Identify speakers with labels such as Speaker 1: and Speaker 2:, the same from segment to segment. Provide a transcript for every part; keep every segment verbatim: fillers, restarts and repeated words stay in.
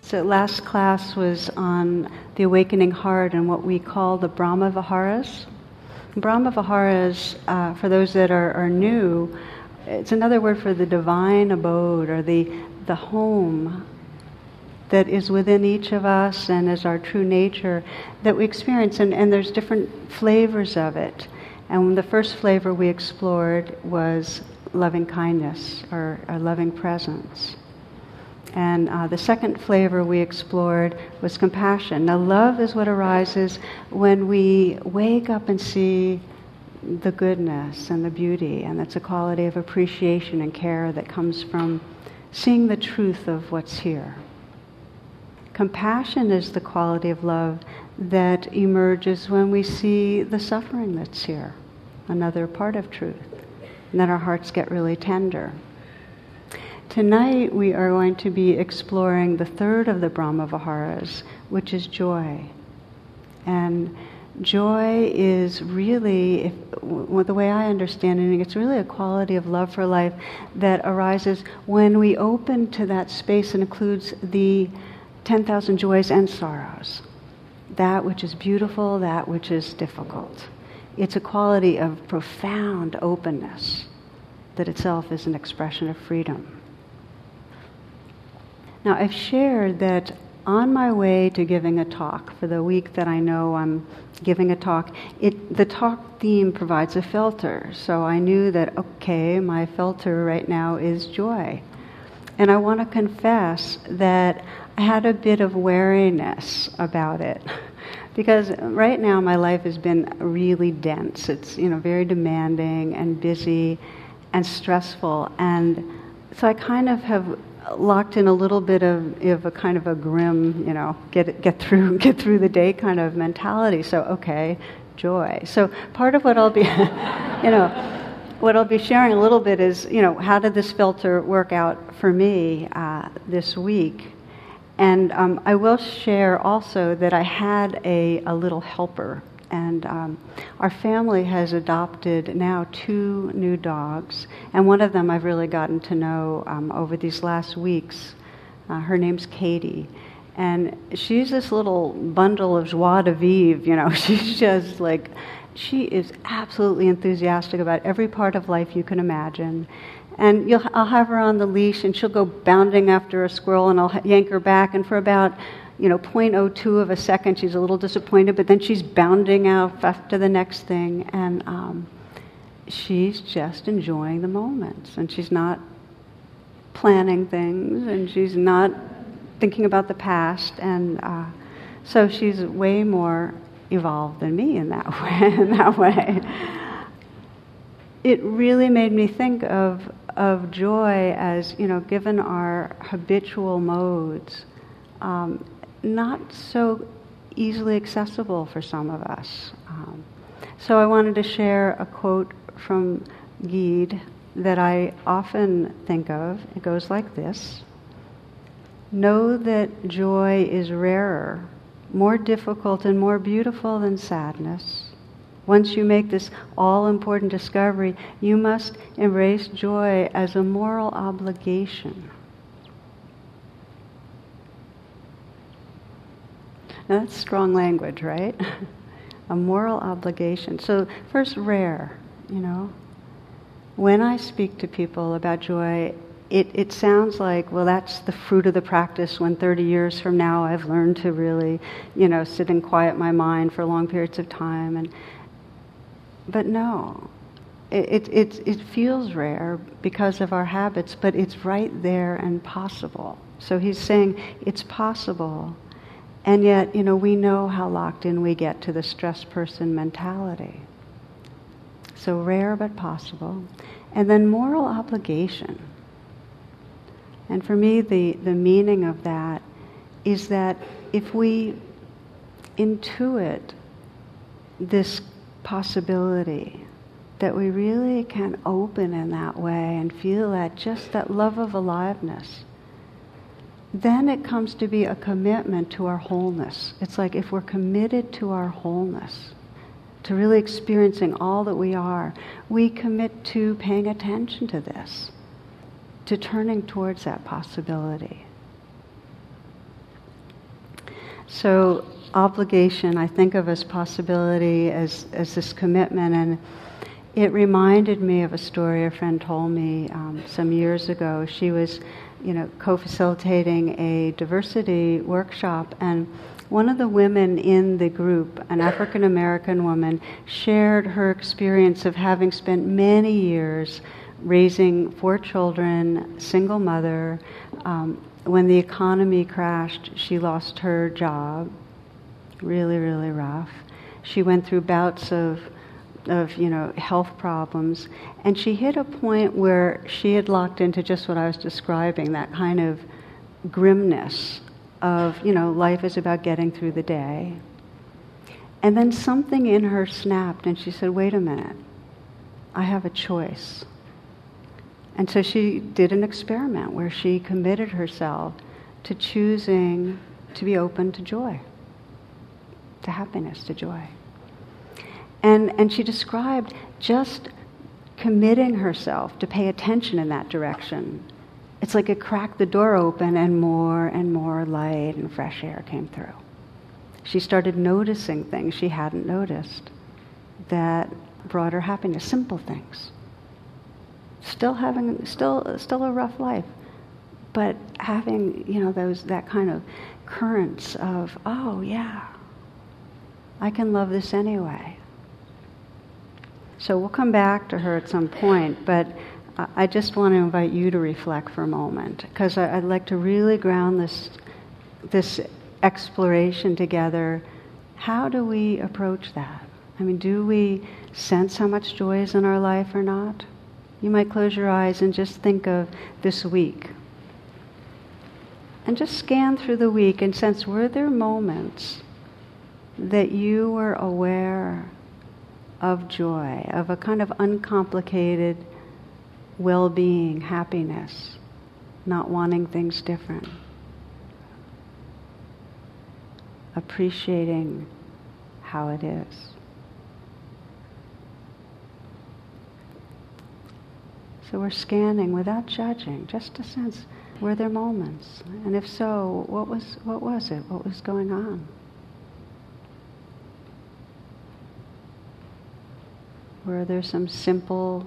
Speaker 1: So last class was on the awakening heart and what we call the Brahma Viharas. Brahma Viharas, uh, for those that are, are new, it's another word for the divine abode or the the home that is within each of us and is our true nature that we experience. And, and there's different flavors of it. And the first flavor we explored was loving kindness or, or loving presence. And uh, the second flavor we explored was compassion. Now, love is what arises when we wake up and see the goodness and the beauty, and it's a quality of appreciation and care that comes from seeing the truth of what's here. Compassion is the quality of love that emerges when we see the suffering that's here, another part of truth, and then our hearts get really tender. Tonight we are going to be exploring the third of the Brahma Viharas, which is joy. And joy is really, if, w- the way I understand it, it's really a quality of love for life that arises when we open to that space and includes the ten thousand joys and sorrows. That which is beautiful, that which is difficult. It's a quality of profound openness that itself is an expression of freedom. Now, I've shared that on my way to giving a talk, for the week that I know I'm giving a talk, it, the talk theme provides a filter. So I knew that, okay, my filter right now is joy. And I want to confess that I had a bit of wariness about it. Because right now my life has been really dense. It's, you know, very demanding and busy and stressful. And so I kind of have locked in a little bit of, of a kind of a grim, you know, get get through get through the day kind of mentality. So okay, joy. So part of what I'll be, you know, what I'll be sharing a little bit is, you know, how did this filter work out for me uh, this week? And um, I will share also that I had a, a little helper. And um, our family has adopted now two new dogs. And one of them I've really gotten to know um, over these last weeks. Uh, her name's Katie. And she's this little bundle of joie de vivre, you know. She's just like, she is absolutely enthusiastic about every part of life you can imagine. And you'll, I'll have her on the leash, and she'll go bounding after a squirrel, and I'll yank her back, and for about you know, zero point zero two of a second, she's a little disappointed, but then she's bounding out after the next thing, and um, she's just enjoying the moments, and she's not planning things, and she's not thinking about the past, and uh, so she's way more evolved than me in that way. In that way, it really made me think of of joy as, you know, given our habitual modes. Um, not so easily accessible for some of us. Um, so I wanted to share a quote from Gide that I often think of. It goes like this: "Know that joy is rarer, more difficult and more beautiful than sadness. Once you make this all-important discovery, you must embrace joy as a moral obligation." Now, that's strong language, right? A moral obligation. So first, rare, you know. When I speak to people about joy, it, it sounds like, well, that's the fruit of the practice when thirty years from now I've learned to really, you know, sit and quiet my mind for long periods of time. And But no, it, it, it, it feels rare because of our habits, but it's right there and possible. So he's saying it's possible. And yet, you know, we know how locked in we get to the stressed person mentality. So rare but possible. And then moral obligation. And for me, the, the meaning of that is that if we intuit this possibility, that we really can open in that way and feel that, just that love of aliveness, then it comes to be a commitment to our wholeness. It's like if we're committed to our wholeness, to really experiencing all that we are, we commit to paying attention to this, to turning towards that possibility. So obligation, I think of as possibility, as, as this commitment, and it reminded me of a story a friend told me um, some years ago. She was, you know, co-facilitating a diversity workshop, and one of the women in the group, an African American woman, shared her experience of having spent many years raising four children, single mother. Um, when the economy crashed, she lost her job. Really, really rough. She went through bouts of, of, you know, health problems, and she hit a point where she had locked into just what I was describing, that kind of grimness of, you know, life is about getting through the day. And then something in her snapped, and she said, wait a minute, I have a choice. And so she did an experiment where she committed herself to choosing to be open to joy. To happiness, to joy. And and she described just committing herself to pay attention in that direction. It's like it cracked the door open and more and more light and fresh air came through. She started noticing things she hadn't noticed that brought her happiness, simple things. Still having, still still a rough life, but having, you know, those that kind of currents of, oh yeah, I can love this anyway. So we'll come back to her at some point, but I just want to invite you to reflect for a moment, because I'd like to really ground this, this exploration together. How do we approach that? I mean, do we sense how much joy is in our life or not? You might close your eyes and just think of this week. And just scan through the week and sense, were there moments that you were aware of joy, of a kind of uncomplicated well-being, happiness, not wanting things different, appreciating how it is. So we're scanning without judging, just to sense, were there moments? And if so, what was what was it? What was going on? Were there some simple,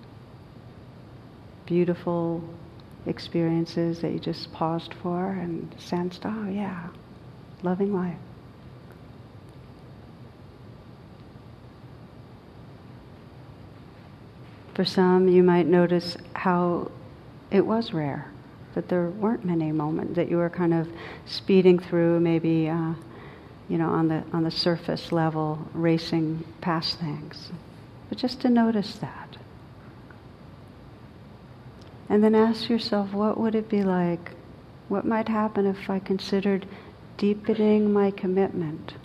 Speaker 1: beautiful experiences that you just paused for and sensed, oh yeah, loving life? For some, you might notice how it was rare, that there weren't many moments, that you were kind of speeding through, maybe, uh, you know, on the on the surface level, racing past things. But just to notice that. And then ask yourself, what would it be like? What might happen if I considered deepening my commitment?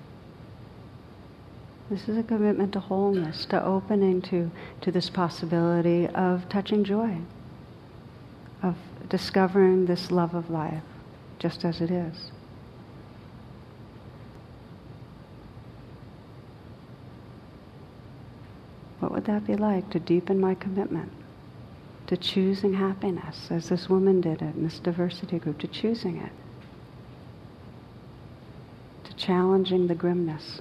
Speaker 1: This is a commitment to wholeness, to opening to, to this possibility of touching joy, of discovering this love of life, just as it is. What would that be like, to deepen my commitment, to choosing happiness, as this woman did it in this diversity group, to choosing it, to challenging the grimness?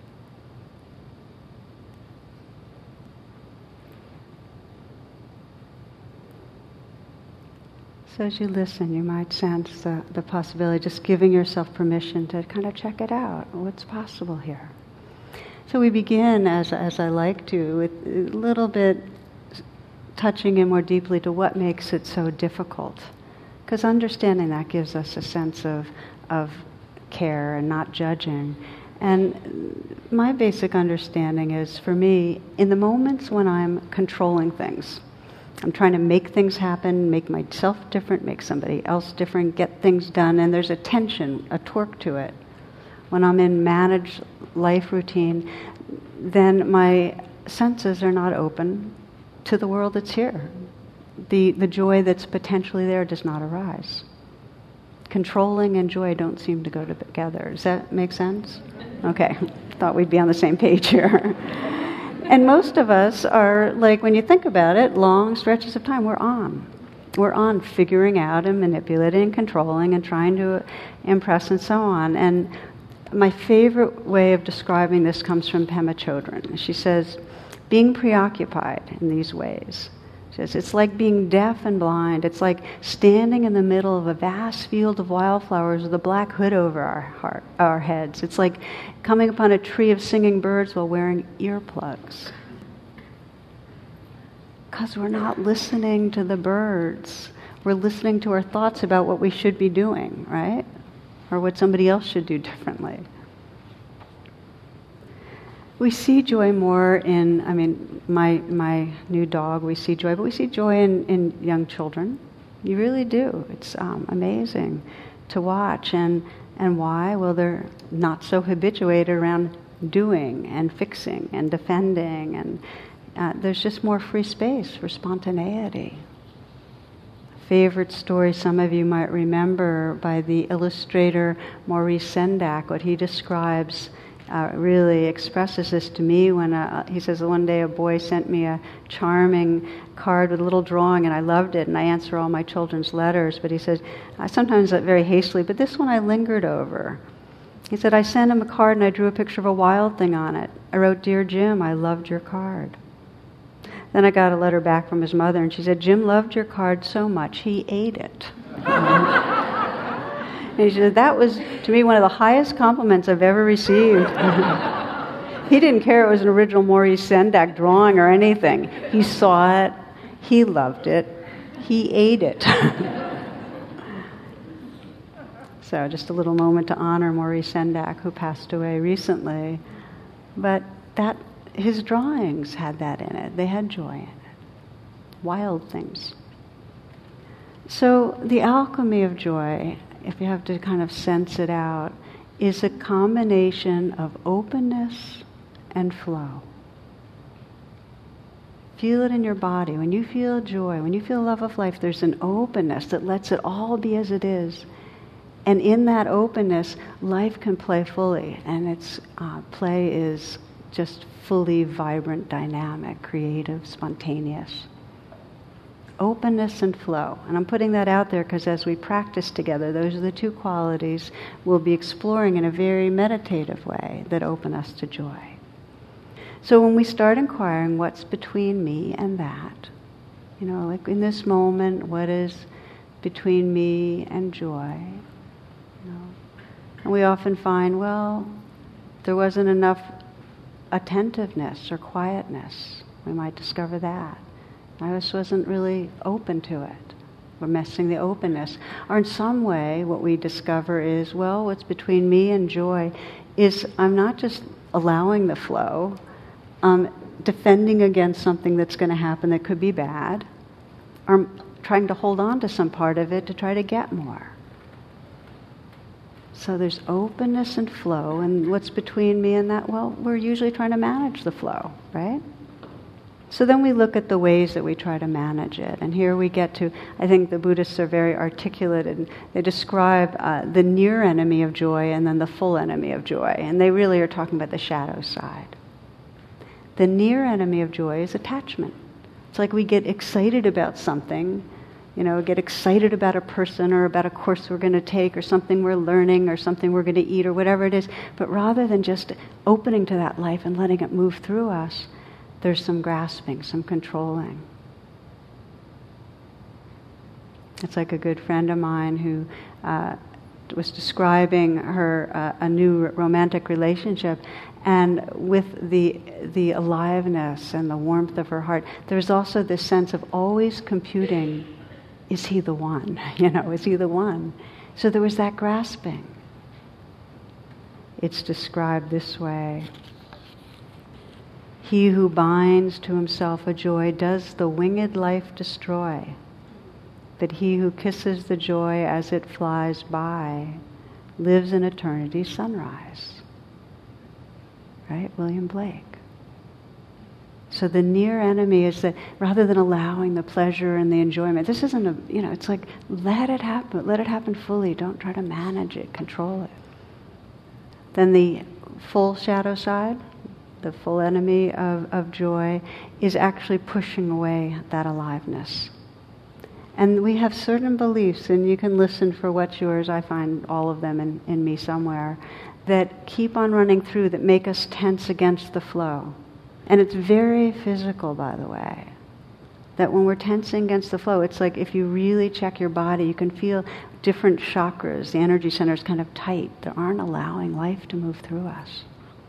Speaker 1: So as you listen, you might sense the, the possibility, just giving yourself permission to kind of check it out. What's possible here? So we begin, as as I like to, with a little bit touching in more deeply to what makes it so difficult. Because understanding that gives us a sense of of care and not judging. And my basic understanding is, for me, in the moments when I'm controlling things, I'm trying to make things happen, make myself different, make somebody else different, get things done, and there's a tension, a torque to it. When I'm in managed life routine, then my senses are not open to the world that's here. The the joy that's potentially there does not arise. Controlling and joy don't seem to go together. Does that make sense? Okay, thought we'd be on the same page here. And most of us are, like, when you think about it, long stretches of time we're on. we're on figuring out and manipulating and controlling and trying to impress and so on. And my favorite way of describing this comes from Pema Chodron. She says, being preoccupied in these ways, she says, it's like being deaf and blind. It's like standing in the middle of a vast field of wildflowers with a black hood over our heart, our heads. It's like coming upon a tree of singing birds while wearing earplugs. Because we're not listening to the birds. We're listening to our thoughts about what we should be doing, right? Or what somebody else should do differently. We see joy more in, I mean, my my new dog, we see joy, but we see joy in, in young children. You really do. It's um, amazing to watch. And, and why? Well, they're not so habituated around doing and fixing and defending, and uh, there's just more free space for spontaneity. Favorite story some of you might remember by the illustrator Maurice Sendak. What he describes uh, really expresses this to me when uh, he says one day a boy sent me a charming card with a little drawing and I loved it, and I answer all my children's letters, but he said, I sometimes very hastily, but this one I lingered over. He said, I sent him a card and I drew a picture of a wild thing on it. I wrote, Dear Jim, I loved your card. Then I got a letter back from his mother, and she said, Jim loved your card so much, he ate it. And she said, that was, to me, one of the highest compliments I've ever received. He didn't care it was an original Maurice Sendak drawing or anything. He saw it, he loved it, he ate it. So just a little moment to honor Maurice Sendak, who passed away recently. But that his drawings had that in it. They had joy in it. Wild things. So the alchemy of joy, if you have to kind of sense it out, is a combination of openness and flow. Feel it in your body. When you feel joy, when you feel love of life, there's an openness that lets it all be as it is. And in that openness, life can play fully. And its uh, play is just fully vibrant, dynamic, creative, spontaneous. Openness and flow. And I'm putting that out there because as we practice together, those are the two qualities we'll be exploring in a very meditative way that open us to joy. So when we start inquiring what's between me and that, you know, like in this moment, what is between me and joy? You know, and we often find, well, there wasn't enough attentiveness or quietness. We might discover that. I just wasn't really open to it. We're missing the openness. Or in some way, what we discover is, well, what's between me and joy is I'm not just allowing the flow, I'm defending against something that's going to happen that could be bad, or I'm trying to hold on to some part of it to try to get more. So there's openness and flow, and what's between me and that? Well, we're usually trying to manage the flow, right? So then we look at the ways that we try to manage it, and here we get to, I think the Buddhists are very articulate, and they describe uh, the near enemy of joy and then the full enemy of joy, and they really are talking about the shadow side. The near enemy of joy is attachment. It's like we get excited about something, you know, get excited about a person or about a course we're going to take or something we're learning or something we're going to eat or whatever it is. But rather than just opening to that life and letting it move through us, there's some grasping, some controlling. It's like a good friend of mine who uh, was describing her uh, a new romantic relationship, and with the the aliveness and the warmth of her heart, there's also this sense of always computing, is he the one? You know, is he the one? So there was that grasping. It's described this way. He who binds to himself a joy does the winged life destroy. But he who kisses the joy as it flies by lives in eternity's sunrise. Right? William Blake. So the near enemy is that rather than allowing the pleasure and the enjoyment, this isn't a, you know, it's like, let it happen. Let it happen fully. Don't try to manage it, control it. Then the full shadow side, the full enemy of, of joy, is actually pushing away that aliveness. And we have certain beliefs, and you can listen for what's yours. I find all of them in, in me somewhere, that keep on running through, that make us tense against the flow. And it's very physical, by the way. That when we're tensing against the flow, it's like if you really check your body, you can feel different chakras, the energy centers kind of tight, that aren't allowing life to move through us.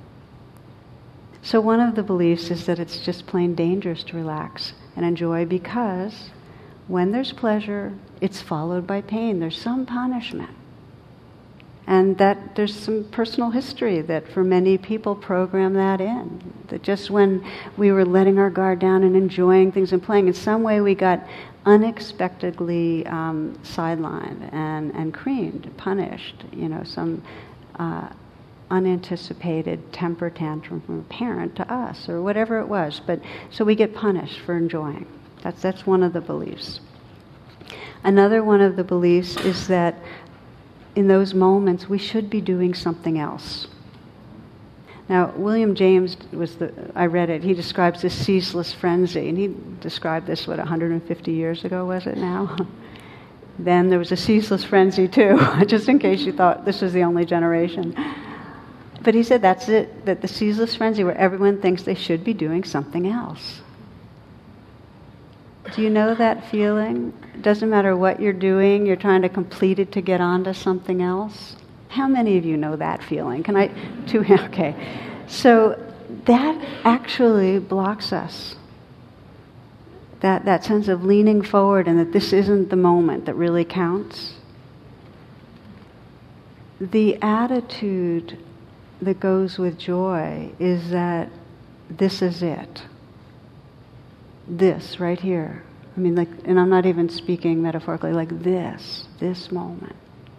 Speaker 1: So one of the beliefs is that it's just plain dangerous to relax and enjoy, because when there's pleasure, it's followed by pain. There's some punishment. And that there's some personal history that for many people program that in. That just when we were letting our guard down and enjoying things and playing, in some way we got unexpectedly um, sidelined and, and creamed, punished. You know, some uh, unanticipated temper tantrum from a parent to us, or whatever it was. But so we get punished for enjoying. That's that's one of the beliefs. Another one of the beliefs is that in those moments, we should be doing something else. Now, William James was the, I read it, he describes this ceaseless frenzy, and he described this, what, one hundred fifty years ago, was it now? Then there was a ceaseless frenzy too, just in case you thought this was the only generation. But he said that's it, that the ceaseless frenzy where everyone thinks they should be doing something else. Do you know that feeling? It doesn't matter what you're doing, you're trying to complete it to get on to something else. How many of you know that feeling? Can I, two, okay. So that actually blocks us. That, that sense of leaning forward and that this isn't the moment that really counts. The attitude that goes with joy is that this is it. This right here. I mean, like, and I'm not even speaking metaphorically, like this, this moment.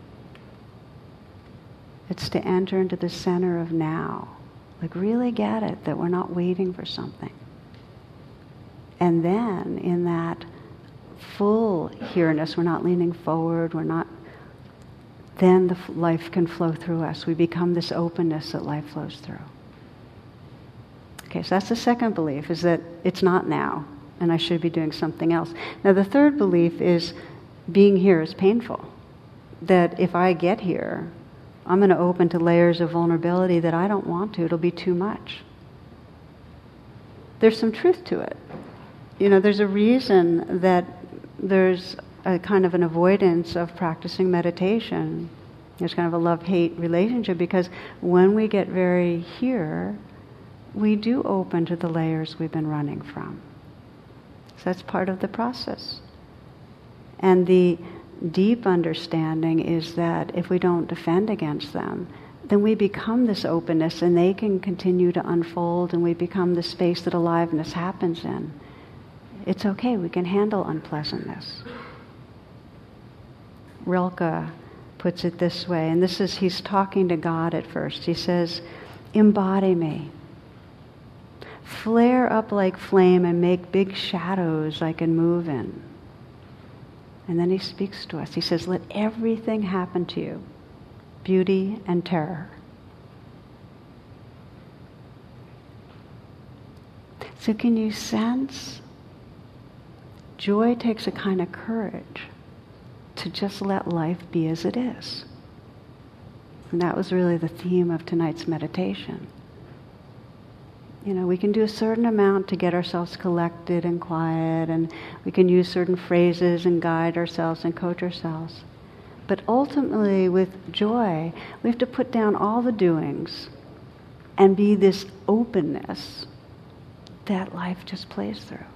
Speaker 1: It's to enter into the center of now. Like, really get it, that we're not waiting for something. And then, in that full here-ness, we're not leaning forward, we're not, then the f- life can flow through us. We become this openness that life flows through. Okay, so that's the second belief, is that it's not now, and I should be doing something else. Now, the third belief is being here is painful. That if I get here, I'm going to open to layers of vulnerability that I don't want to. It'll be too much. There's some truth to it. You know, there's a reason that there's a kind of an avoidance of practicing meditation. There's kind of a love-hate relationship, because when we get very here, we do open to the layers we've been running from. So that's part of the process. And the deep understanding is that if we don't defend against them, then we become this openness and they can continue to unfold, and we become the space that aliveness happens in. It's okay, we can handle unpleasantness. Rilke puts it this way, and this is, he's talking to God at first. He says, embody me. Flare up like flame and make big shadows I can move in. And then he speaks to us. He says, let everything happen to you, beauty and terror. So can you sense? Joy takes a kind of courage to just let life be as it is. And that was really the theme of tonight's meditation. You know, we can do a certain amount to get ourselves collected and quiet, and we can use certain phrases and guide ourselves and coach ourselves. But ultimately, with joy, we have to put down all the doings and be this openness that life just plays through.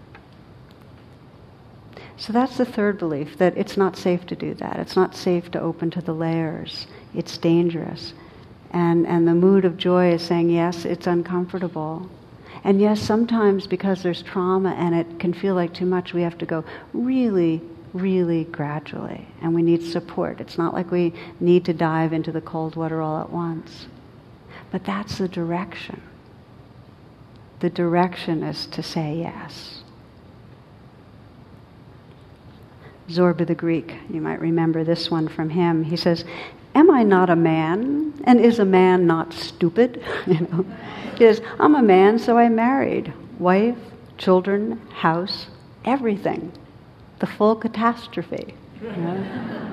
Speaker 1: So that's the third belief, that it's not safe to do that. It's not safe to open to the layers. It's dangerous. And and the mood of joy is saying, yes, it's uncomfortable. And yes, sometimes because there's trauma and it can feel like too much, we have to go really, really gradually. And we need support. It's not like we need to dive into the cold water all at once. But that's the direction. The direction is to say yes. Zorba the Greek, you might remember this one from him. He says, am I not a man? And is a man not stupid? You know, he says, I'm a man, so I married. Wife, children, house, everything. the full catastrophe. You know?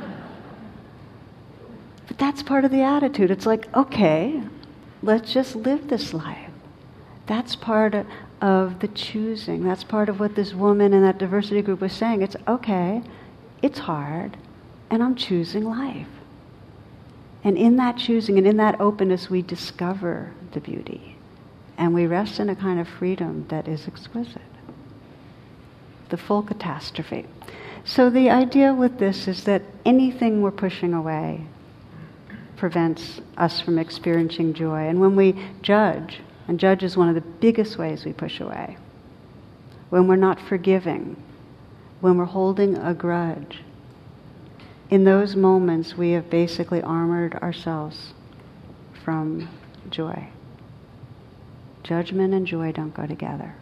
Speaker 1: But that's part of the attitude. It's like, okay, let's just live this life. That's part of, of the choosing. That's part of what this woman in that diversity group was saying. It's okay, it's hard, and I'm choosing life. And in that choosing and in that openness, we discover the beauty. And we rest in a kind of freedom that is exquisite. The full catastrophe. So the idea with this is that anything we're pushing away prevents us from experiencing joy. And when we judge, and judge is one of the biggest ways we push away, when we're not forgiving, when we're holding a grudge, in those moments we have basically armored ourselves from joy. Judgment and joy don't go together.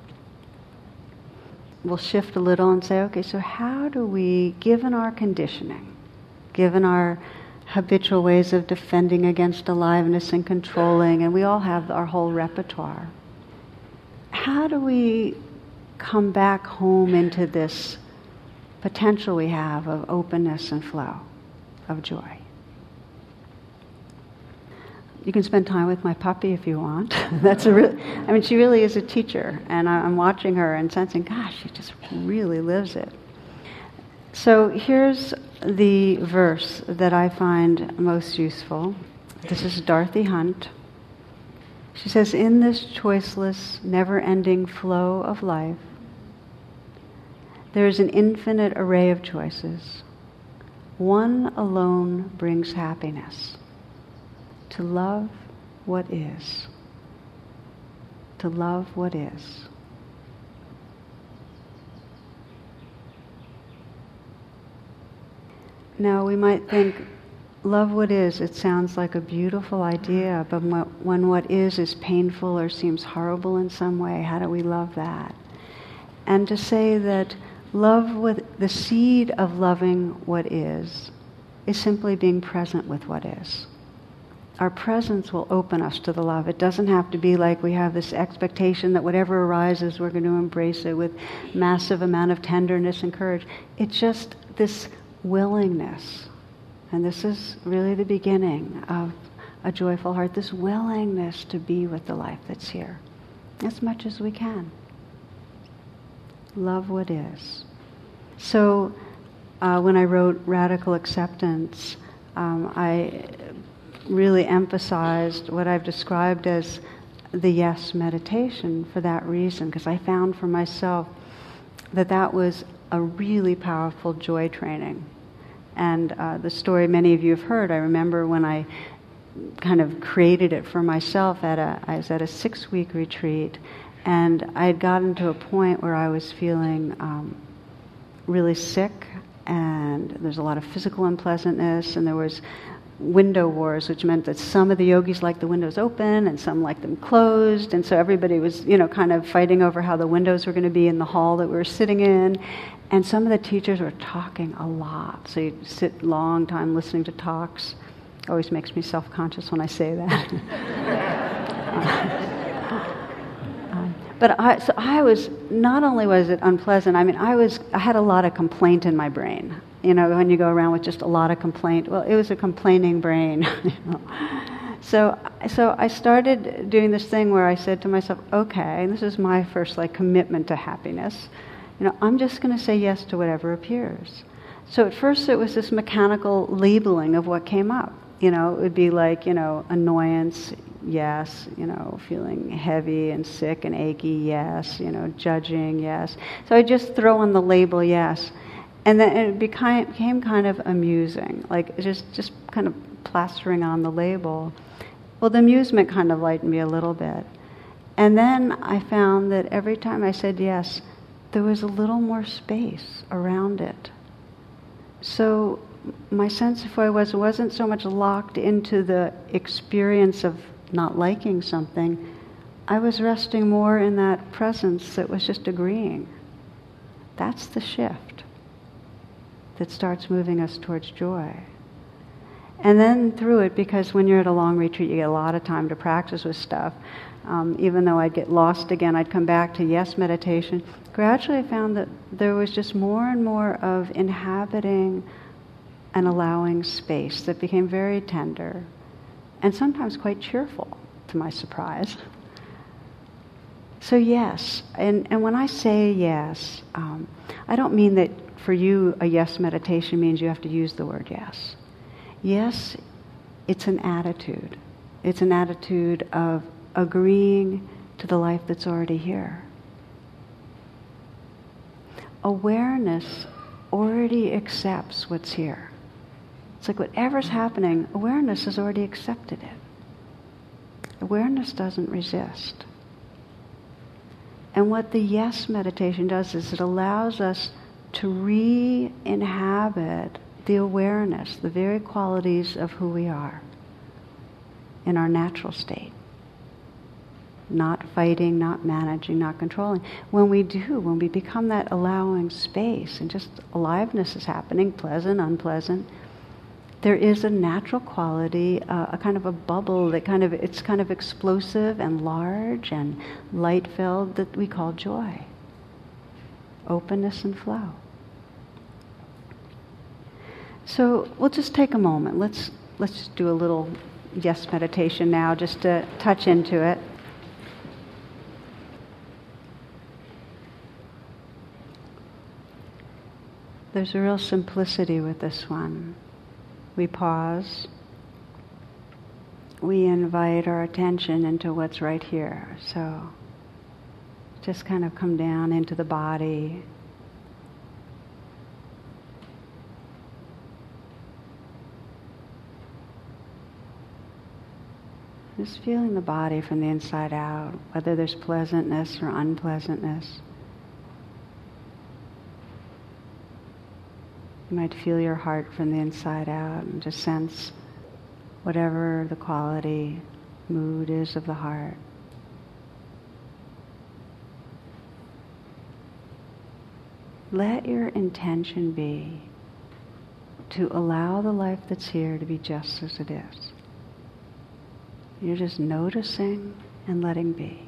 Speaker 1: We'll shift a little and say, okay, so how do we, given our conditioning, given our habitual ways of defending against aliveness and controlling, and we all have our whole repertoire, how do we come back home into this potential we have of openness and flow, of joy? You can spend time with my puppy if you want. That's a real, I mean, she really is a teacher, and I'm watching her and sensing, gosh, she just really lives it. So here's the verse that I find most useful. This is Dorothy Hunt. She says, in this choiceless, never-ending flow of life, there is an infinite array of choices. One alone brings happiness. To love what is. To love what is. Now we might think, love what is, it sounds like a beautiful idea, but when what is is painful or seems horrible in some way, how do we love that? And to say that love with the seed of loving what is, is simply being present with what is. Our presence will open us to the love. It doesn't have to be like we have this expectation that whatever arises, we're going to embrace it with massive amount of tenderness and courage. It's just this willingness. And this is really the beginning of a joyful heart, this willingness to be with the life that's here as much as we can. Love what is. So uh, when I wrote Radical Acceptance, um, I really emphasized what I've described as the yes meditation for that reason, because I found for myself that that was a really powerful joy training. And uh, the story many of you have heard, I remember when I kind of created it for myself at a, I was at a six-week retreat, and I had gotten to a point where I was feeling um, really sick, and there's a lot of physical unpleasantness, and there was window wars, which meant that some of the yogis liked the windows open and some liked them closed, and so everybody was, you know, kind of fighting over how the windows were going to be in the hall that we were sitting in. And some of the teachers were talking a lot, so you sit long time listening to talks. Always makes me self-conscious when I say that. um, but I, so I was, not only was it unpleasant, I mean, I was, I had a lot of complaint in my brain. You know, when you go around with just a lot of complaint, well, it was a complaining brain. You know? So, so I started doing this thing where I said to myself, okay, and this is my first like commitment to happiness. You know, I'm just going to say yes to whatever appears. So at first it was this mechanical labeling of what came up. You know, it would be like, you know, annoyance, yes. You know, feeling heavy and sick and achy, yes. You know, judging, yes. So I just throw on the label yes. And then it became, became kind of amusing, like just, just kind of plastering on the label. Well, the amusement kind of lightened me a little bit. And then I found that every time I said yes, there was a little more space around it. So my sense of joy was, wasn't so much locked into the experience of not liking something. I was resting more in that presence that was just agreeing. That's the shift that starts moving us towards joy. And then through it, because when you're at a long retreat, you get a lot of time to practice with stuff, Um, even though I'd get lost again, I'd come back to yes meditation. Gradually I found that there was just more and more of inhabiting and allowing space that became very tender and sometimes quite cheerful, to my surprise. So yes, and, and when I say yes, um, I don't mean that for you a yes meditation means you have to use the word yes. Yes, it's an attitude. It's an attitude of agreeing to the life that's already here. Awareness already accepts what's here. It's like whatever's happening, awareness has already accepted it. Awareness doesn't resist. And what the yes meditation does is it allows us to re-inhabit the awareness, the very qualities of who we are in our natural state. Not fighting, not managing, not controlling. When we do, when we become that allowing space and just aliveness is happening, pleasant, unpleasant, there is a natural quality, uh, a kind of a bubble that kind of, it's kind of explosive and large and light-filled that we call joy. Openness and flow. So we'll just take a moment. Let's, let's just do a little yes meditation now, just to touch into it. There's a real simplicity with this one. We pause. We invite our attention into what's right here. So just kind of come down into the body. Just feeling the body from the inside out, whether there's pleasantness or unpleasantness. You might feel your heart from the inside out and just sense whatever the quality, mood is of the heart. Let your intention be to allow the life that's here to be just as it is. You're just noticing and letting be.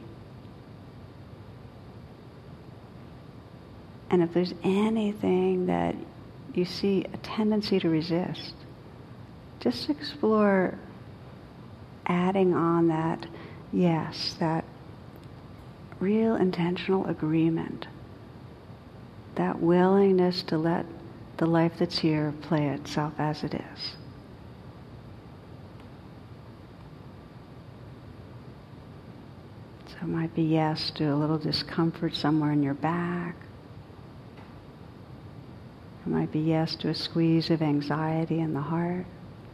Speaker 1: And if there's anything that you see a tendency to resist, just explore adding on that yes, that real intentional agreement, that willingness to let the life that's here play itself as it is. So it might be yes to a little discomfort somewhere in your back. It might be yes to a squeeze of anxiety in the heart.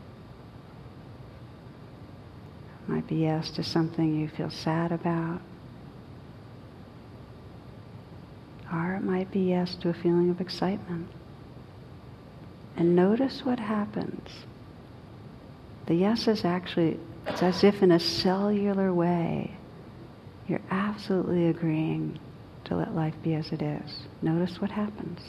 Speaker 1: It might be yes to something you feel sad about. Or it might be yes to a feeling of excitement. And notice what happens. The yes is actually, it's as if in a cellular way, you're absolutely agreeing to let life be as it is. Notice what happens.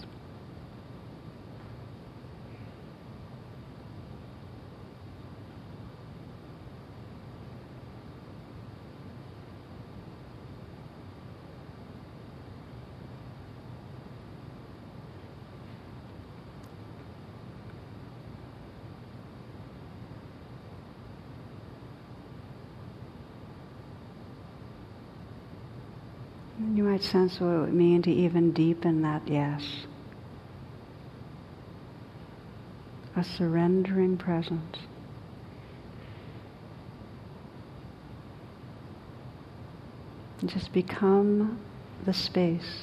Speaker 1: You might sense what it would mean to even deepen that yes. A surrendering presence. And just become the space.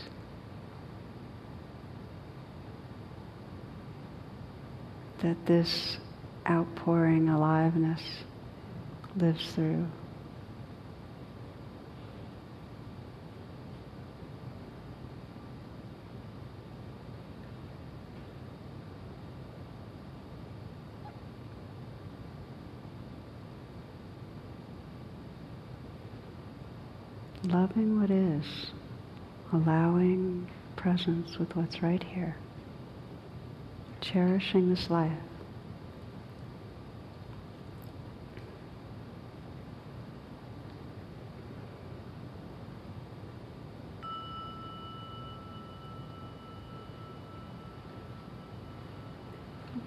Speaker 1: That this outpouring aliveness lives through. Loving what is, allowing presence with what's right here, cherishing this life.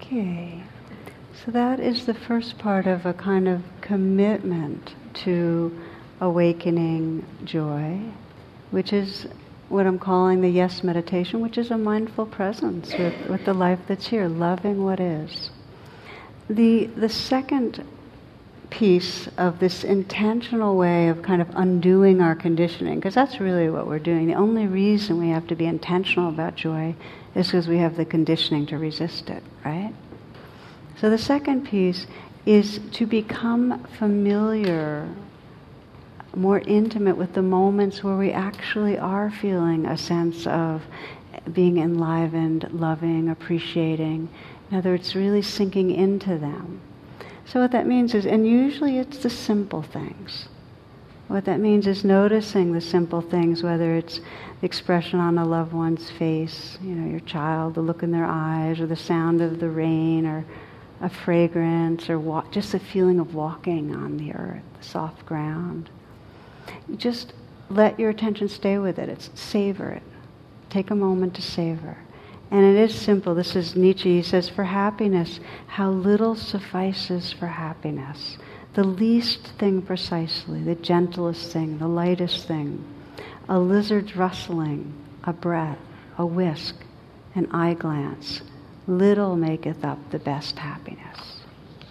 Speaker 1: Okay. So that is the first part of a kind of commitment to awakening joy, which is what I'm calling the yes meditation, which is a mindful presence with, with the life that's here, loving what is. The, the second piece of this intentional way of kind of undoing our conditioning, because that's really what we're doing. The only reason we have to be intentional about joy is because we have the conditioning to resist it, right? So the second piece is to become familiar, more intimate with the moments where we actually are feeling a sense of being enlivened, loving, appreciating. In other words, really sinking into them. So what that means is, and usually it's the simple things. What that means is noticing the simple things, whether it's the expression on a loved one's face, you know, your child, the look in their eyes, or the sound of the rain, or a fragrance, or walk, just the feeling of walking on the earth, the soft ground. You just let your attention stay with it. It's savor it. Take a moment to savor. And it is simple. This is Nietzsche. He says, for happiness, how little suffices for happiness. The least thing precisely, the gentlest thing, the lightest thing. A lizard's rustling, a breath, a whisk, an eye glance. Little maketh up the best happiness.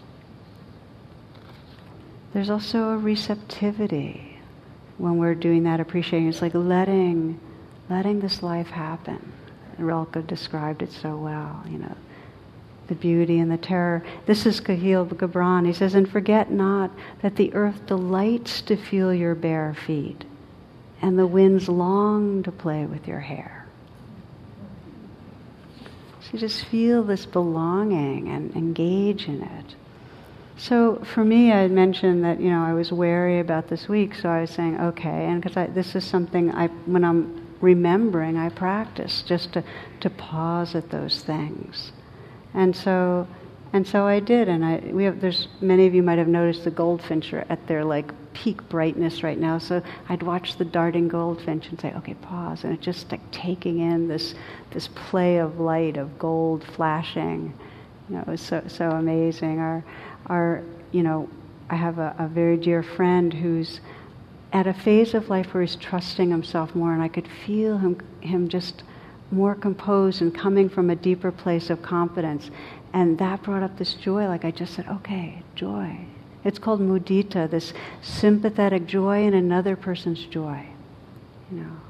Speaker 1: There's also a receptivity when we're doing that appreciating. It's like letting, letting this life happen. Rilke described it so well, you know, the beauty and the terror. This is Kahlil Gibran. He says, and forget not that the earth delights to feel your bare feet, and the winds long to play with your hair. So just feel this belonging and engage in it. So for me, I had mentioned that, you know, I was wary about this week, so I was saying, okay, and because this is something I, when I'm remembering, I practice just to, to pause at those things. And so and so I did, and I we have there's many of you might have noticed the goldfinch are at their like peak brightness right now. So I'd watch the darting goldfinch and say, okay, pause, and it's just like taking in this this play of light, of gold flashing. You know, it was so so amazing. Our our you know, I have a, a very dear friend who's at a phase of life where he's trusting himself more, and I could feel him him just more composed and coming from a deeper place of confidence. And that brought up this joy, like I just said, okay, joy. It's called mudita, this sympathetic joy in another person's joy. You know.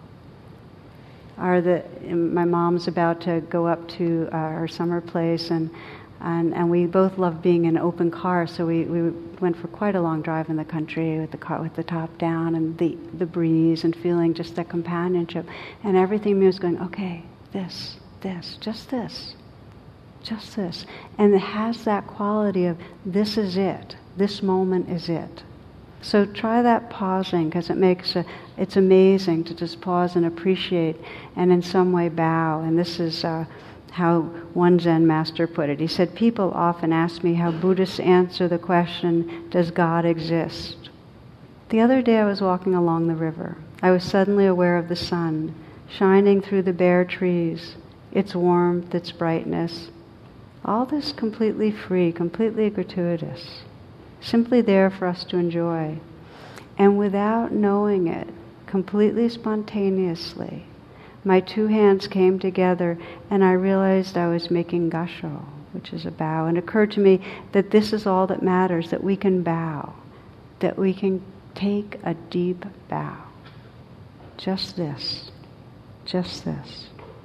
Speaker 1: Our the my mom's about to go up to uh, her summer place, and And, and we both love being in an open car, so we, we went for quite a long drive in the country with the car with the top down and the, the breeze and feeling just that companionship. And everything was going, okay, this, this, just this, just this. And it has that quality of this is it, this moment is it. So try that pausing, because it makes a, it's amazing to just pause and appreciate and in some way bow. And this is uh, how one Zen master put it. He said, people often ask me how Buddhists answer the question, does God exist? The other day I was walking along the river. I was suddenly aware of the sun shining through the bare trees, its warmth, its brightness. All this completely free, completely gratuitous, simply there for us to enjoy. And without knowing it, completely spontaneously, my two hands came together and I realized I was making gasho, which is a bow. And it occurred to me that this is all that matters, that we can bow, that we can take a deep bow. Just this, just this.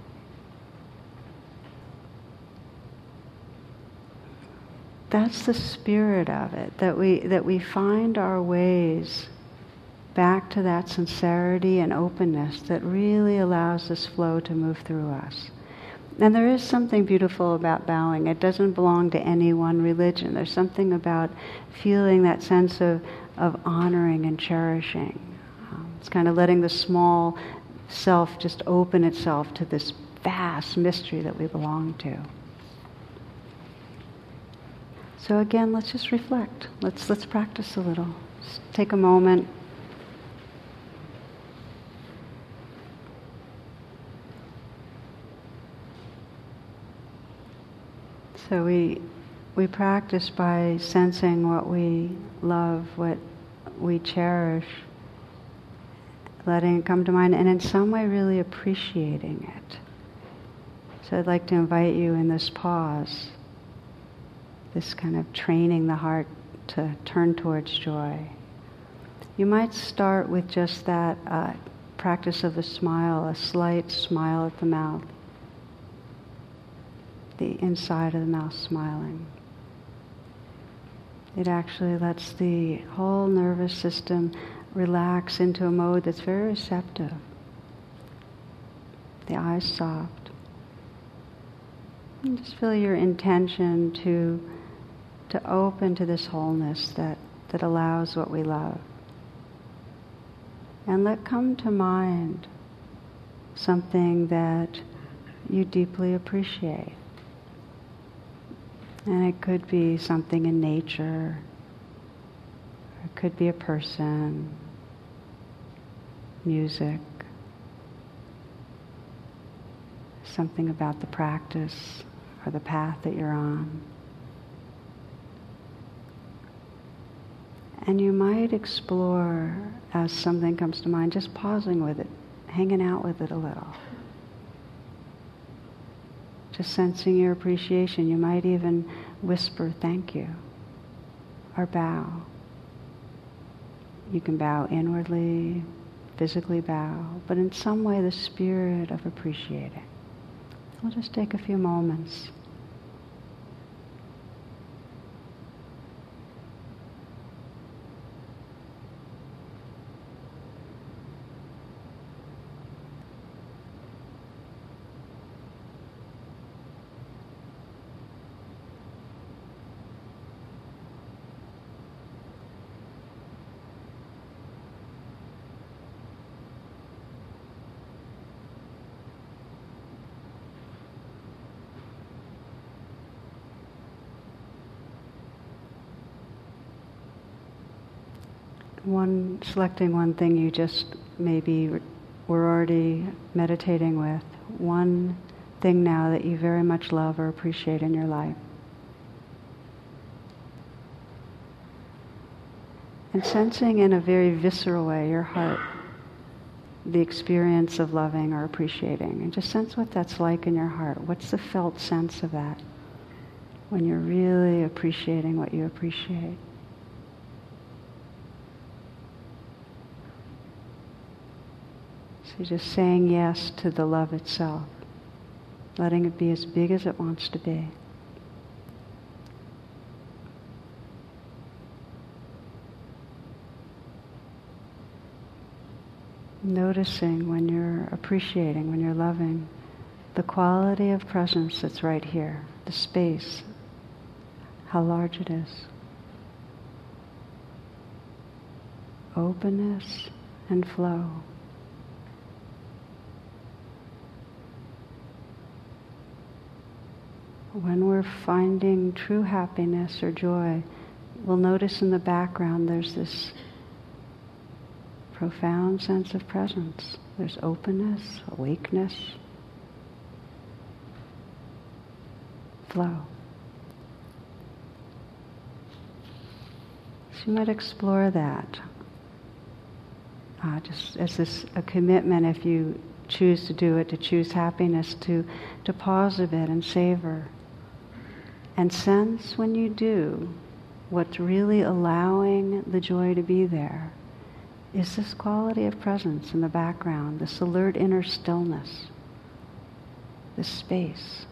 Speaker 1: That's the spirit of it, that we that we find our ways back to that sincerity and openness that really allows this flow to move through us. And there is something beautiful about bowing. It doesn't belong to any one religion. There's something about feeling that sense of, of honoring and cherishing. Um, it's kind of letting the small self just open itself to this vast mystery that we belong to. So again, let's just reflect. Let's let's practice a little. Just take a moment. So we we practice by sensing what we love, what we cherish, letting it come to mind, and in some way really appreciating it. So I'd like to invite you in this pause, this kind of training the heart to turn towards joy. You might start with just that uh, practice of the smile, a slight smile at the mouth, the inside of the mouth smiling. It actually lets the whole nervous system relax into a mode that's very receptive. The eyes soft. And just feel your intention to to open to this wholeness that, that allows what we love. And let come to mind something that you deeply appreciate. And it could be something in nature, or it could be a person, music, something about the practice or the path that you're on. And you might explore, as something comes to mind, just pausing with it, hanging out with it a little. Just sensing your appreciation. You might even whisper, thank you, or bow. You can bow inwardly, physically bow, but in some way the spirit of appreciating. We'll just take a few moments. One, selecting one thing you just maybe were already meditating with, one thing now that you very much love or appreciate in your life. And sensing in a very visceral way, your heart, the experience of loving or appreciating. And just sense what that's like in your heart. What's the felt sense of that when you're really appreciating what you appreciate? So just saying yes to the love itself, letting it be as big as it wants to be. Noticing when you're appreciating, when you're loving, the quality of presence that's right here, the space, how large it is. Openness and flow. When we're finding true happiness or joy, we'll notice in the background there's this profound sense of presence. There's openness, awakeness, flow. So you might explore that. Uh, just as this a commitment, if you choose to do it, to choose happiness, to, to pause a bit and savor. And sense when you do, what's really allowing the joy to be there is this quality of presence in the background, this alert inner stillness, this space.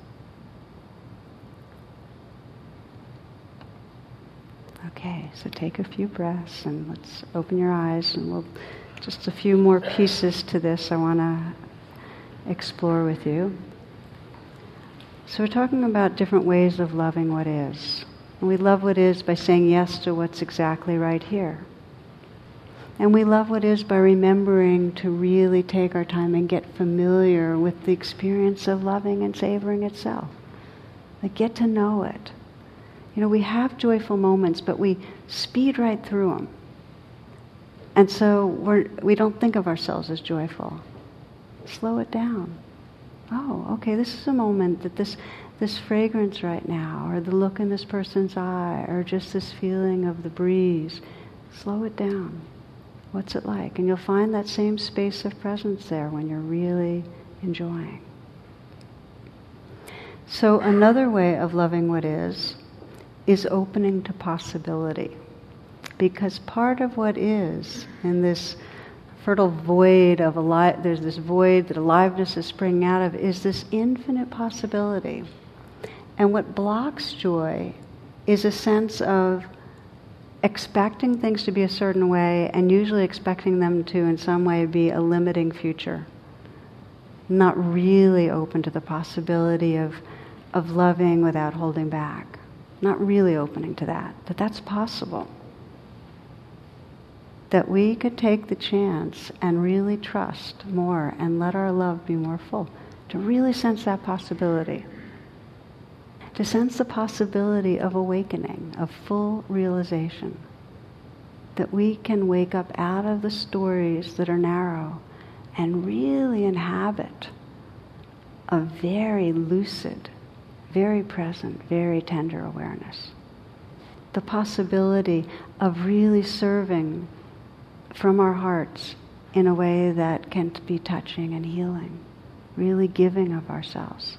Speaker 1: Okay, so take a few breaths and let's open your eyes, and we'll just a few more pieces to this I want to explore with you. So we're talking about different ways of loving what is. And we love what is by saying yes to what's exactly right here. And we love what is by remembering to really take our time and get familiar with the experience of loving and savoring itself. Like, get to know it. You know, we have joyful moments, but we speed right through them. And so we're, we don't think of ourselves as joyful. Slow it down. oh, okay, this is a moment that this this fragrance right now, or the look in this person's eye, or just this feeling of the breeze, slow it down. What's it like? And you'll find that same space of presence there when you're really enjoying. So another way of loving what is, is opening to possibility. Because part of what is, in this fertile void of alive, there's this void that aliveness is springing out of, is this infinite possibility. And what blocks joy is a sense of expecting things to be a certain way, and usually expecting them to in some way be a limiting future. Not really open to the possibility of, of loving without holding back. Not really opening to that, that that's possible. That we could take the chance and really trust more and let our love be more full. To really sense that possibility. To sense the possibility of awakening, of full realization. That we can wake up out of the stories that are narrow and really inhabit a very lucid, very present, very tender awareness. The possibility of really serving from our hearts in a way that can be touching and healing. Really giving of ourselves.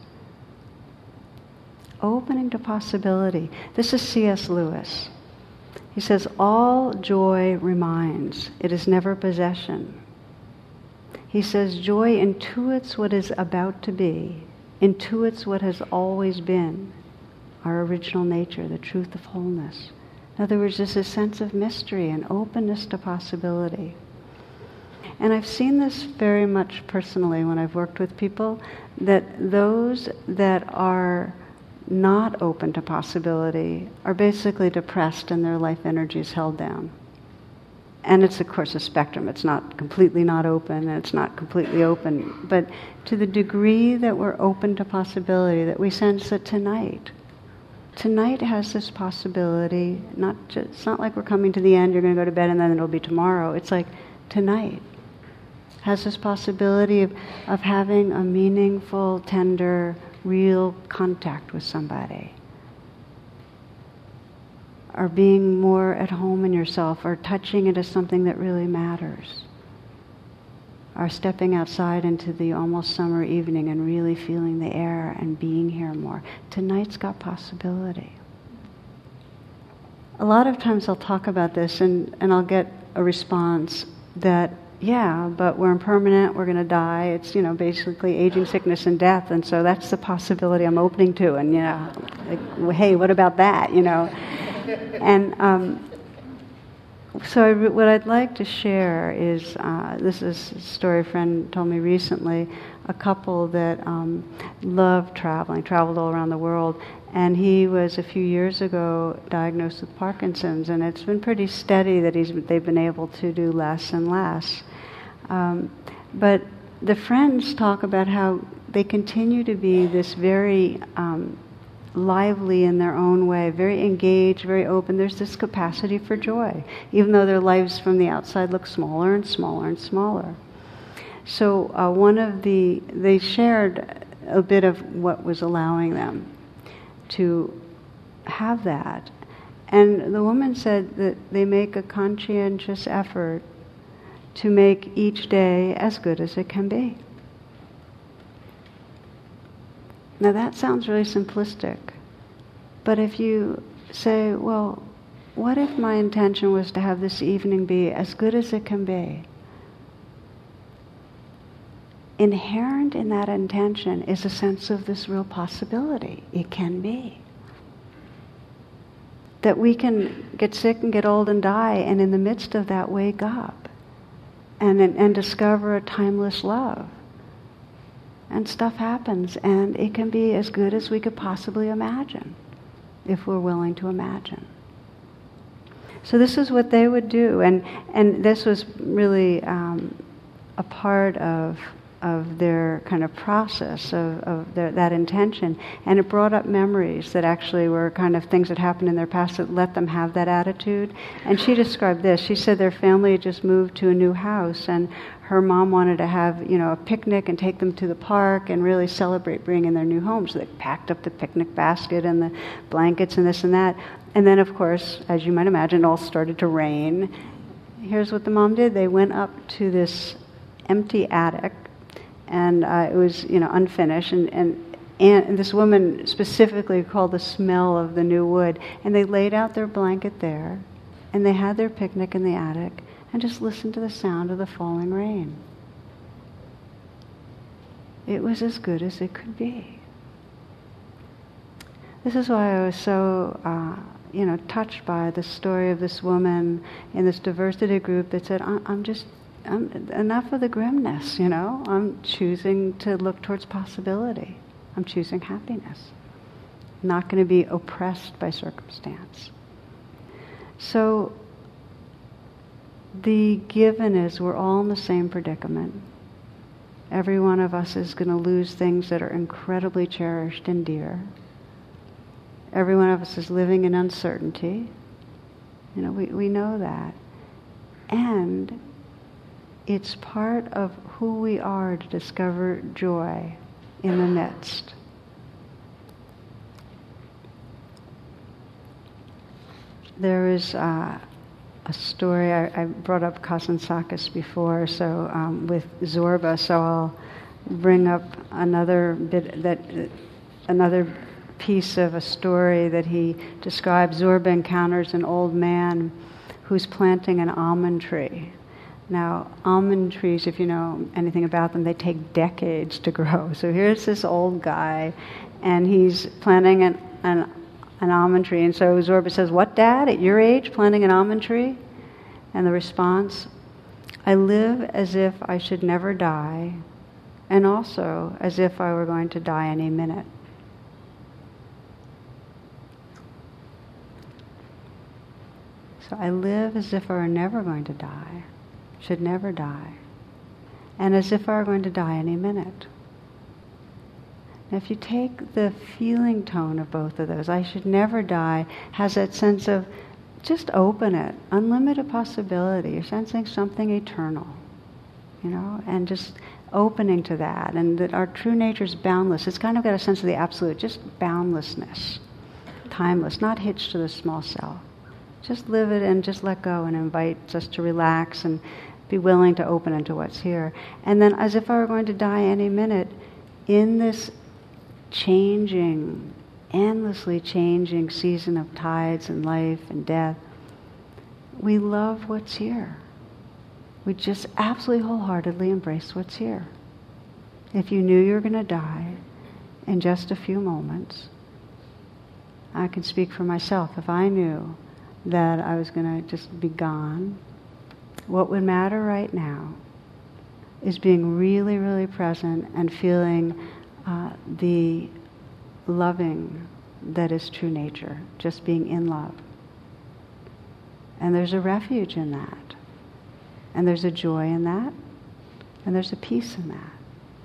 Speaker 1: Opening to possibility. This is C S Lewis. He says, all joy reminds. It is never possession. He says, joy intuits what is about to be, intuits what has always been, our original nature, the truth of wholeness. In other words, there's a sense of mystery and openness to possibility. And I've seen this very much personally when I've worked with people, that those that are not open to possibility are basically depressed and their life energy is held down. And it's, of course, a spectrum. It's not completely not open, and it's not completely open. But to the degree that we're open to possibility, that we sense that tonight, tonight has this possibility, not just, it's not like we're coming to the end, you're going to go to bed, and then it'll be tomorrow. It's like tonight has this possibility of, of having a meaningful, tender, real contact with somebody. Or being more at home in yourself, or touching it as something that really matters. Or stepping outside into the almost summer evening and really feeling the air and being here more. Tonight's got possibility. A lot of times I'll talk about this and, and I'll get a response that, yeah, but we're impermanent, we're going to die. It's, you know, basically aging, sickness, and death, and so that's the possibility I'm opening to. And, you know, like, well, hey, what about that, you know? And um, so I re- what I'd like to share is, uh, this is a story a friend told me recently, a couple that um, loved traveling, traveled all around the world, and he was a few years ago diagnosed with Parkinson's, and it's been pretty steady that he's they've been able to do less and less. Um, but the friends talk about how they continue to be this very um, lively in their own way, very engaged, very open. There's this capacity for joy, even though their lives from the outside look smaller and smaller and smaller. So uh, one of the, they shared a bit of what was allowing them to have that. And the woman said that they make a conscientious effort to make each day as good as it can be. Now that sounds really simplistic, but if you say, well, what if my intention was to have this evening be as good as it can be? Inherent in that intention is a sense of this real possibility. It can be. That we can get sick and get old and die, and in the midst of that wake up and, and, and discover a timeless love. And stuff happens, and it can be as good as we could possibly imagine, if we're willing to imagine. So this is what they would do, and, and this was really um, a part of of their kind of process of, of their, that intention, and it brought up memories that actually were kind of things that happened in their past that let them have that attitude. And she described this. She said their family had just moved to a new house, and her mom wanted to have, you know, a picnic and take them to the park and really celebrate being in their new home. So they packed up the picnic basket and the blankets and this and that. And then, of course, as you might imagine, it all started to rain. Here's what the mom did. They went up to this empty attic, and uh, it was, you know, unfinished, and, and, and this woman specifically called the smell of the new wood, and they laid out their blanket there, and they had their picnic in the attic, and just listened to the sound of the falling rain. It was as good as it could be. This is why I was so, uh, you know, touched by the story of this woman in this diversity group that said, I'm just, I'm, enough of the grimness, you know. I'm choosing to look towards possibility. I'm choosing happiness. I'm not going to be oppressed by circumstance. So the given is we're all in the same predicament. Every one of us is going to lose things that are incredibly cherished and dear. Every one of us is living in uncertainty. You know, we, we know that. And it's part of who we are to discover joy in the midst. There is uh, a story, I, I brought up Kazan Sakis before, so um, with Zorba, so I'll bring up another bit, that uh, another piece of a story that he describes. Zorba encounters an old man who's planting an almond tree. Now, almond trees, if you know anything about them, they take decades to grow. So here's this old guy, and he's planting an, an, an almond tree. And so Zorba says, "What, Dad, at your age, planting an almond tree?" And the response, "I live as if I should never die, and also as if I were going to die any minute." So I live as if I were never going to die, should never die, and as if I were going to die any minute. Now if you take the feeling tone of both of those, I should never die has that sense of just open it, unlimited possibility. You're sensing something eternal, you know, and just opening to that, and that our true nature is boundless. It's kind of got a sense of the absolute, just boundlessness, timeless, not hitched to the small self. Just live it and just let go, and invite us to relax and be willing to open into what's here. And then as if I were going to die any minute, in this changing, endlessly changing season of tides and life and death, we love what's here. We just absolutely wholeheartedly embrace what's here. If you knew you were going to die in just a few moments, I can speak for myself. If I knew that I was going to just be gone, what would matter right now is being really, really present and feeling uh, the loving that is true nature, just being in love. And there's a refuge in that. And there's a joy in that. And there's a peace in that.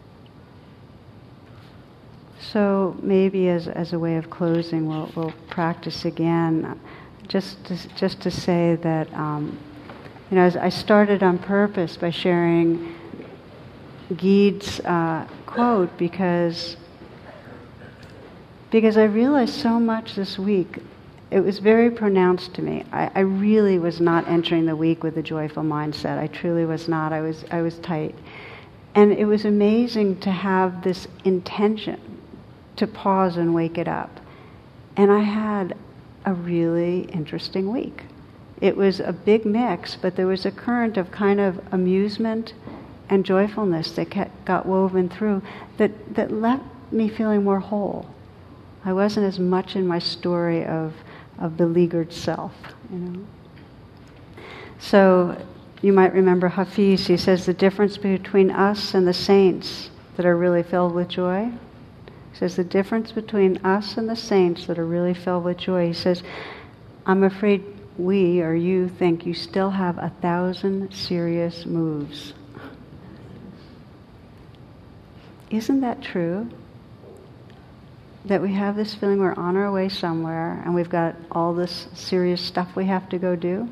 Speaker 1: So maybe as as a way of closing, we'll, we'll practice again. Just to, just to say that, um, you know, as I started on purpose by sharing Gide's uh, quote because because I realized so much this week. It was very pronounced to me. I, I really was not entering the week with a joyful mindset. I truly was not. I was I was tight, and it was amazing to have this intention to pause and wake it up. And I had a really interesting week. It was a big mix, but there was a current of kind of amusement and joyfulness that kept, got woven through that, that left me feeling more whole. I wasn't as much in my story of, of beleaguered self, you know. So you might remember Hafiz. He says the difference between us and the saints that are really filled with joy. He says the difference between us and the saints that are really filled with joy. He says, I'm afraid we or you think you still have a thousand serious moves. Isn't that true? That we have this feeling we're on our way somewhere and we've got all this serious stuff we have to go do?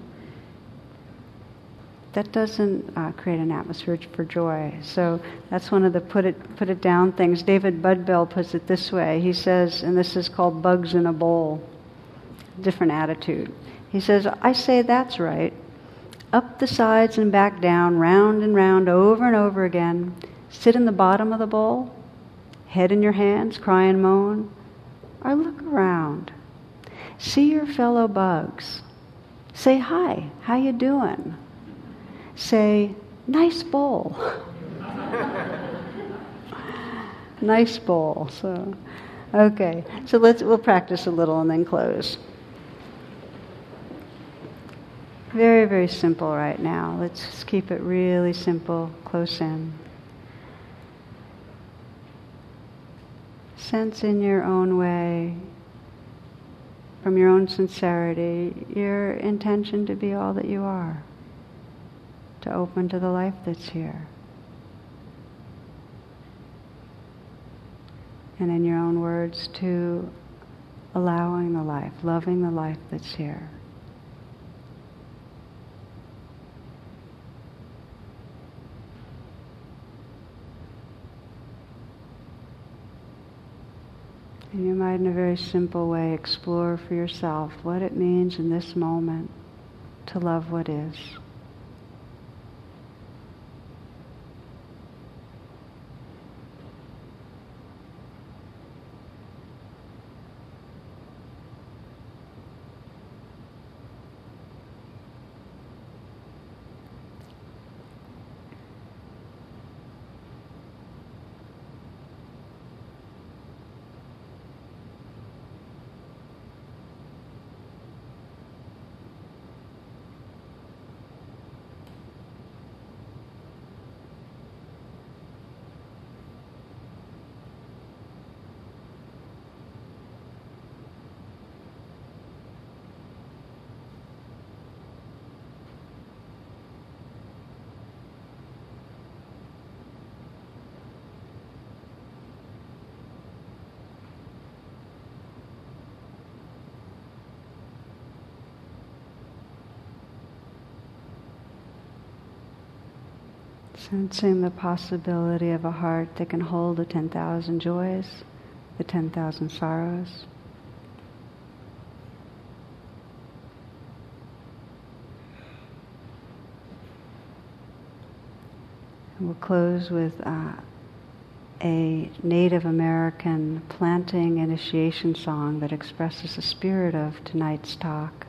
Speaker 1: That doesn't uh, create an atmosphere for joy. So that's one of the put it put it down things. David Budbell puts it this way. He says, and this is called bugs in a bowl, different attitude. He says, I say that's right. Up the sides and back down, round and round, over and over again. Sit in the bottom of the bowl, head in your hands, cry and moan, or look around. See your fellow bugs. Say hi, how you doing? Say, nice bowl. Nice bowl. So, okay. So let's we'll practice a little and then close. Very, very simple right now. Let's just keep it really simple, close in. Sense in your own way, from your own sincerity, your intention to be all that you are. To open to the life that's here. And in your own words, to allowing the life, loving the life that's here. And you might, in a very simple way, explore for yourself what it means in this moment to love what is. Sensing the possibility of a heart that can hold the ten thousand joys, the ten thousand sorrows. And we'll close with uh, a Native American planting initiation song that expresses the spirit of tonight's talk.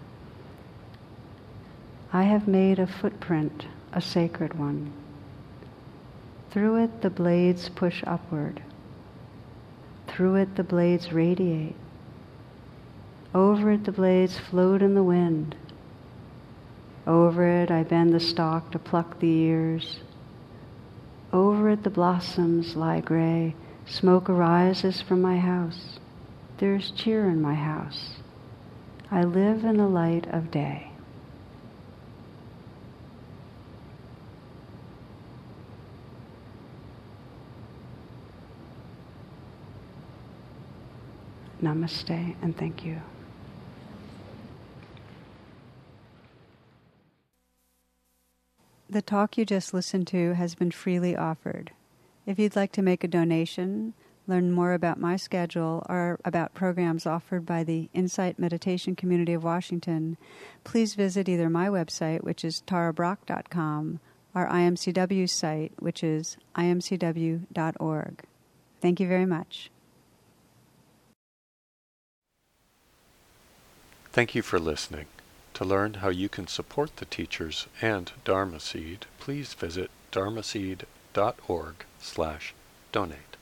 Speaker 1: I have made a footprint, a sacred one. Through it the blades push upward. Through it the blades radiate. Over it the blades float in the wind. Over it I bend the stalk to pluck the ears. Over it the blossoms lie gray. Smoke arises from my house. There is cheer in my house. I live in the light of day. Namaste and thank you. The talk you just listened to has been freely offered. If you'd like to make a donation, learn more about my schedule, or about programs offered by the Insight Meditation Community of Washington, please visit either my website, which is tara brach dot com, or I M C W's site, which is I M C W dot org. Thank you very much.
Speaker 2: Thank you for listening. To learn how you can support the teachers and Dharma Seed, please visit dharma seed dot org slash donate.